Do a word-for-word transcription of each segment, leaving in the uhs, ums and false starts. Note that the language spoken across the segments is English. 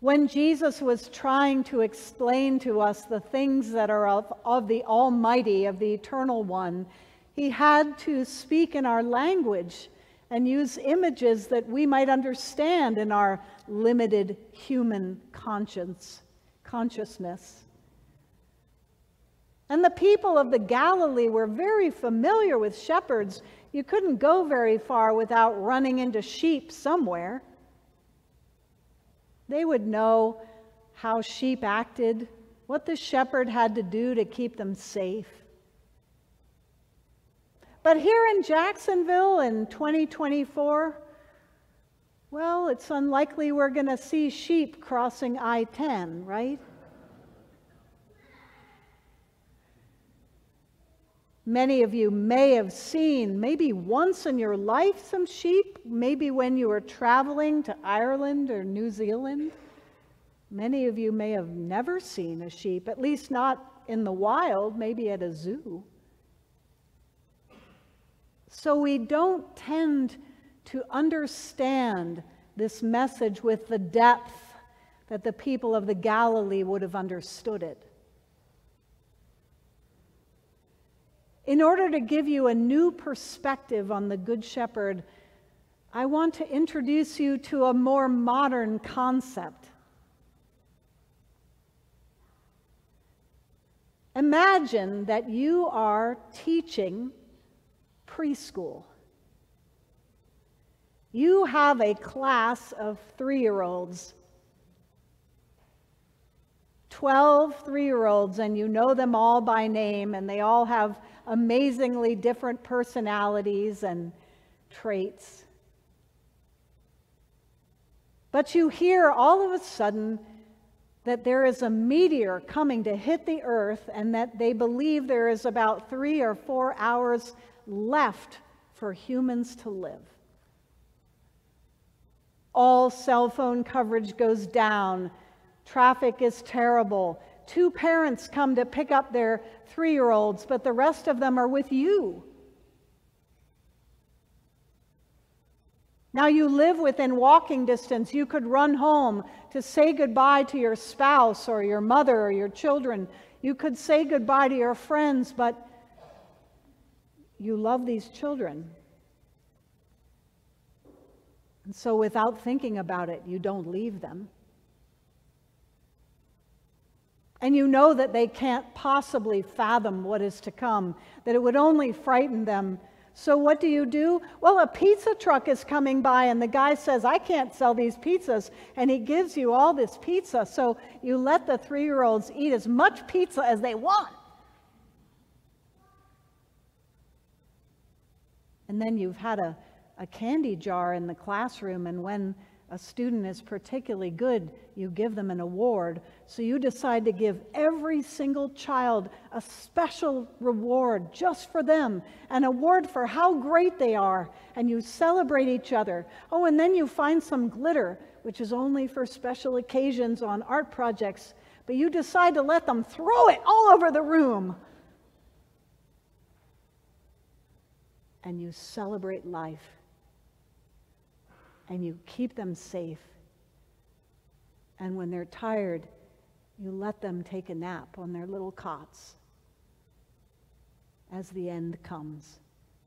When Jesus was trying to explain to us the things that are of, of the Almighty, of the Eternal One, he had to speak in our language and use images that we might understand in our limited human conscience, consciousness. And the people of the Galilee were very familiar with shepherds. You couldn't go very far without running into sheep somewhere. They would know how sheep acted, what the shepherd had to do to keep them safe. But here in Jacksonville in twenty twenty-four, well, it's unlikely we're going to see sheep crossing I ten, right? Many of you may have seen, maybe once in your life, some sheep, maybe when you were traveling to Ireland or New Zealand. Many of you may have never seen a sheep, at least not in the wild, maybe at a zoo. So we don't tend to understand this message with the depth that the people of the Galilee would have understood it. In order to give you a new perspective on the Good Shepherd, I want to introduce you to a more modern concept. Imagine that you are teaching preschool. You have a class of three-year-olds, twelve three-year-olds, and you know them all by name, and they all have amazingly different personalities and traits. But you hear all of a sudden that there is a meteor coming to hit the earth, and that they believe there is about three or four hours left for humans to live. All cell phone coverage goes down. Traffic is terrible. Two parents come to pick up their three-year-olds, but the rest of them are with you. Now you live within walking distance. You could run home to say goodbye to your spouse or your mother or your children. You could say goodbye to your friends, but you love these children. And so without thinking about it, you don't leave them. And you know that they can't possibly fathom what is to come, that it would only frighten them. So what do you do? Well, a pizza truck is coming by, and the guy says, I can't sell these pizzas, and he gives you all this pizza. So you let the three-year-olds eat as much pizza as they want. And then you've had a, a candy jar in the classroom, and when a student is particularly good, you give them an award. So you decide to give every single child a special reward just for them, an award for how great they are, and you celebrate each other. Oh, and then you find some glitter, which is only for special occasions on art projects, but you decide to let them throw it all over the room. And you celebrate life. And you keep them safe. And when they're tired, you let them take a nap on their little cots as the end comes.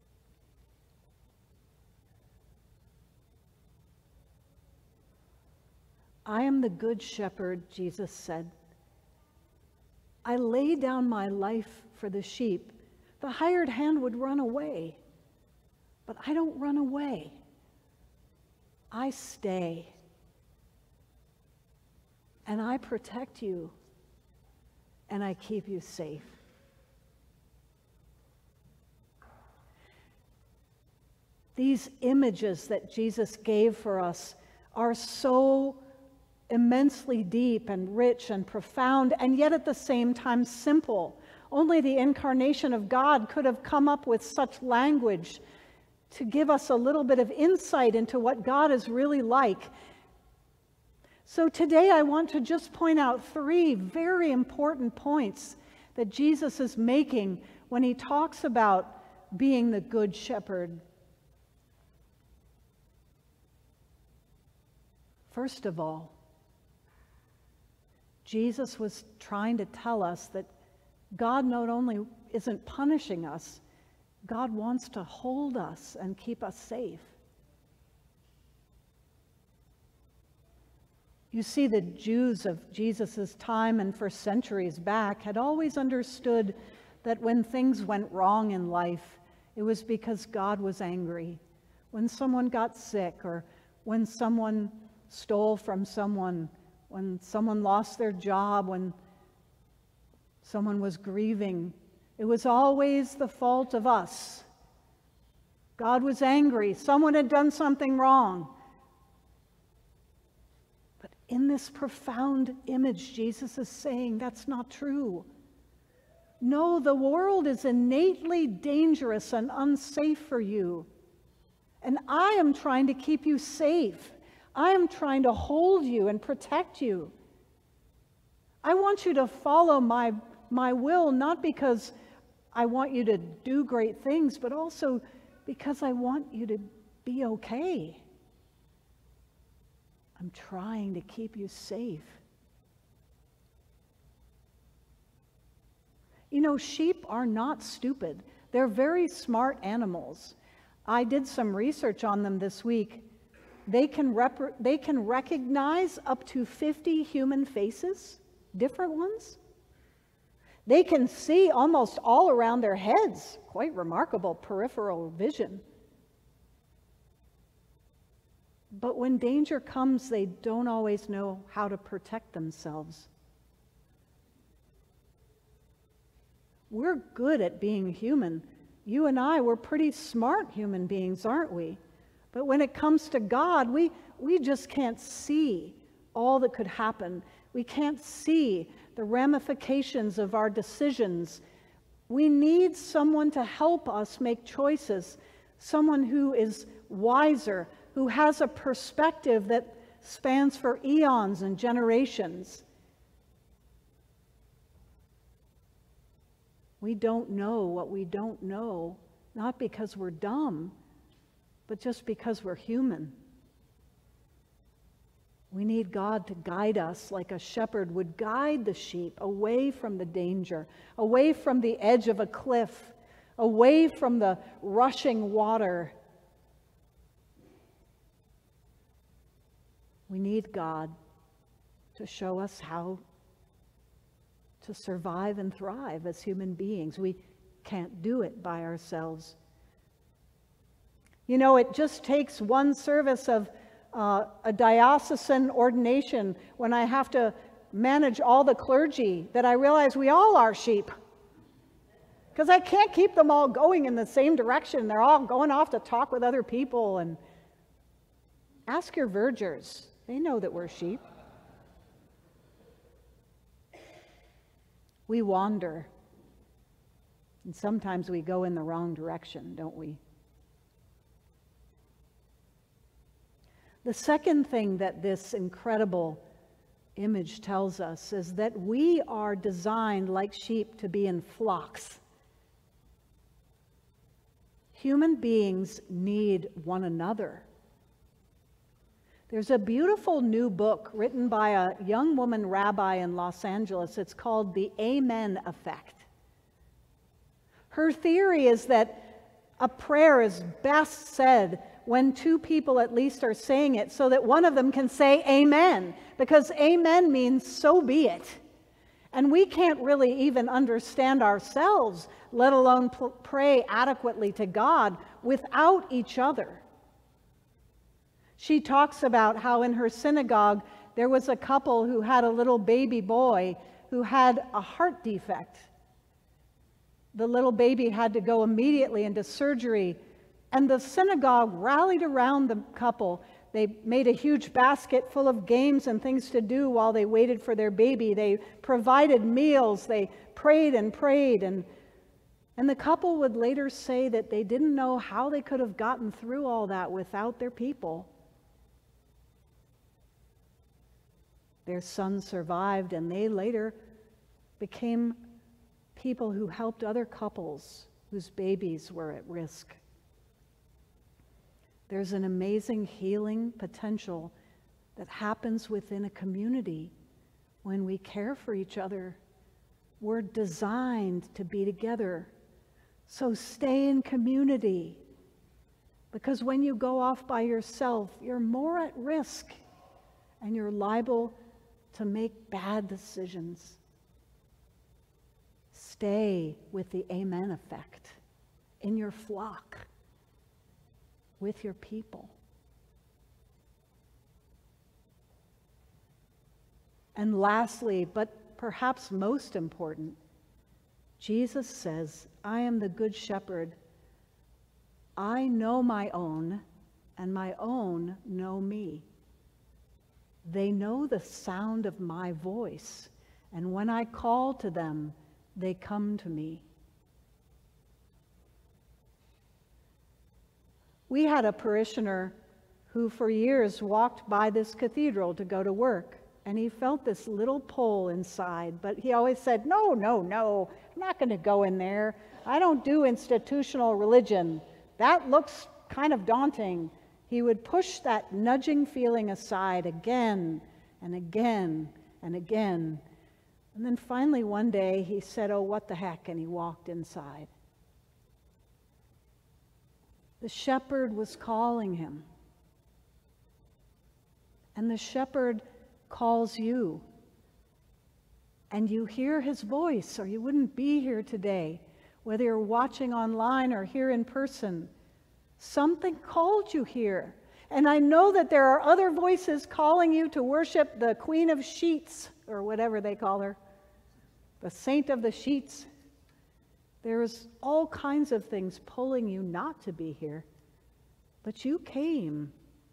I am the good shepherd, Jesus said. I lay down my life for the sheep. The hired hand would run away, but I don't run away. I stay, and I protect you, and I keep you safe. These images that Jesus gave for us are so immensely deep and rich and profound, and yet at the same time simple. Only the incarnation of God could have come up with such language to give us a little bit of insight into what God is really like. So today I want to just point out three very important points that Jesus is making when he talks about being the good shepherd. First of all, Jesus was trying to tell us that God not only isn't punishing us, God wants to hold us and keep us safe. You see, the Jews of Jesus' time and for centuries back had always understood that when things went wrong in life, it was because God was angry. When someone got sick, or when someone stole from someone, when someone lost their job, when someone was grieving, it was always the fault of us. God was angry. Someone had done something wrong. But in this profound image, Jesus is saying that's not true. No, the world is innately dangerous and unsafe for you. And I am trying to keep you safe. I am trying to hold you and protect you. I want you to follow my, my will, not because I want you to do great things, but also because I want you to be okay. I'm trying to keep you safe. You know, sheep are not stupid. They're very smart animals. I did some research on them this week. They can, rep- they can recognize up to fifty human faces, different ones. They can see almost all around their heads. Quite remarkable peripheral vision. But when danger comes, they don't always know how to protect themselves. We're good at being human. You and I, we're pretty smart human beings, aren't we? But when it comes to God, we, we just can't see all that could happen. We can't see the ramifications of our decisions. We need someone to help us make choices, someone who is wiser, who has a perspective that spans for eons and generations. We don't know what we don't know, not because we're dumb, but just because we're human. We need God to guide us like a shepherd would guide the sheep away from the danger, away from the edge of a cliff, away from the rushing water. We need God to show us how to survive and thrive as human beings. We can't do it by ourselves. You know, it just takes one service of uh, a diocesan ordination when I have to manage all the clergy that I realize we all are sheep. Because I can't keep them all going in the same direction. They're all going off to talk with other people. And ask your vergers. They know that we're sheep. We wander. And sometimes we go in the wrong direction, don't we? The second thing that this incredible image tells us is that we are designed like sheep to be in flocks. Human beings need one another. There's a beautiful new book written by a young woman rabbi in Los Angeles. It's called The Amen Effect. Her theory is that a prayer is best said when two people at least are saying it so that one of them can say amen, because amen means so be it. And we can't really even understand ourselves, let alone p- pray adequately to God without each other. She talks about how in her synagogue there was a couple who had a little baby boy who had a heart defect. The little baby had to go immediately into surgery, and the synagogue rallied around the couple. They made a huge basket full of games and things to do while they waited for their baby. They provided meals. They prayed and prayed. And, and the couple would later say that they didn't know how they could have gotten through all that without their people. Their son survived, and they later became people who helped other couples whose babies were at risk. There's an amazing healing potential that happens within a community when we care for each other. We're designed to be together. So stay in community, because when you go off by yourself, you're more at risk and you're liable to make bad decisions. Stay with the amen effect in your flock, with your people. And lastly, but perhaps most important, Jesus says, I am the good shepherd. I know my own, and my own know me. They know the sound of my voice, and when I call to them, they come to me. We had a parishioner who for years walked by this cathedral to go to work, and he felt this little pull inside, but he always said, no, no, no, I'm not going to go in there. I don't do institutional religion. That looks kind of daunting. He would push that nudging feeling aside again and again and again. And then finally one day he said, oh, what the heck, and he walked inside. The shepherd was calling him. And the shepherd calls you. And you hear his voice, or you wouldn't be here today. Whether you're watching online or here in person, something called you here. And I know that there are other voices calling you to worship the Queen of Sheets, or whatever they call her, the Saint of the Sheets. There's all kinds of things pulling you not to be here, but you came.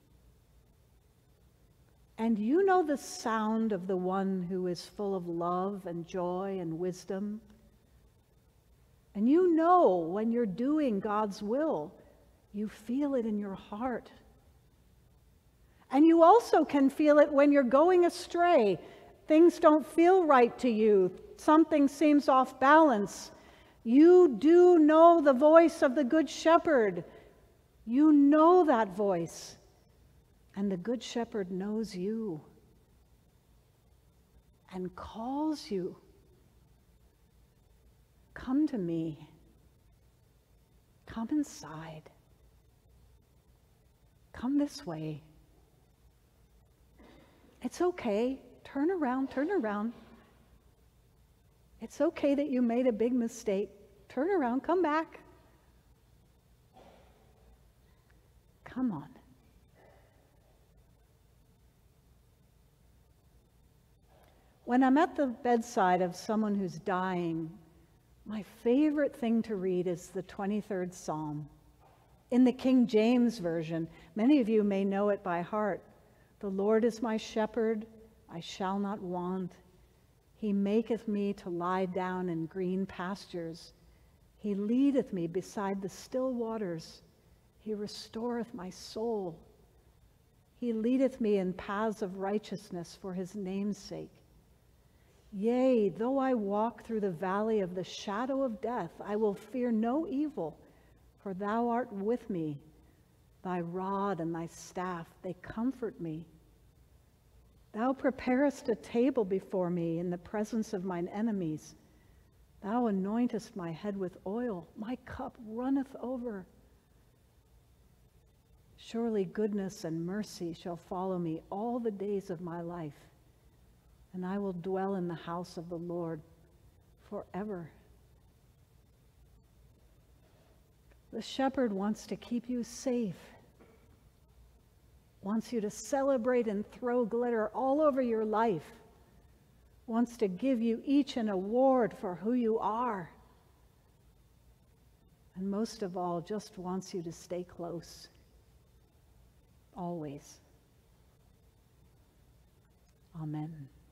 And you know the sound of the one who is full of love and joy and wisdom. And you know when you're doing God's will, you feel it in your heart. And you also can feel it when you're going astray. Things don't feel right to you. Something seems off balance. You do know the voice of the Good Shepherd. You know that voice. And the Good Shepherd knows you and calls you. Come to me. Come inside. Come this way. It's okay. Turn around, turn around. It's okay that you made a big mistake. Turn around, come back. Come on. When I'm at the bedside of someone who's dying, my favorite thing to read is the twenty-third Psalm. In the King James Version, many of you may know it by heart. The Lord is my shepherd, I shall not want. He maketh me to lie down in green pastures. He leadeth me beside the still waters. He restoreth my soul. He leadeth me in paths of righteousness for his name's sake. Yea, though I walk through the valley of the shadow of death, I will fear no evil, for thou art with me. Thy rod and thy staff, they comfort me. Thou preparest a table before me in the presence of mine enemies. Thou anointest my head with oil. My cup runneth over. Surely goodness and mercy shall follow me all the days of my life, and I will dwell in the house of the Lord forever. The shepherd wants to keep you safe, wants you to celebrate and throw glitter all over your life, wants to give you each an award for who you are, and most of all, just wants you to stay close, always. Amen.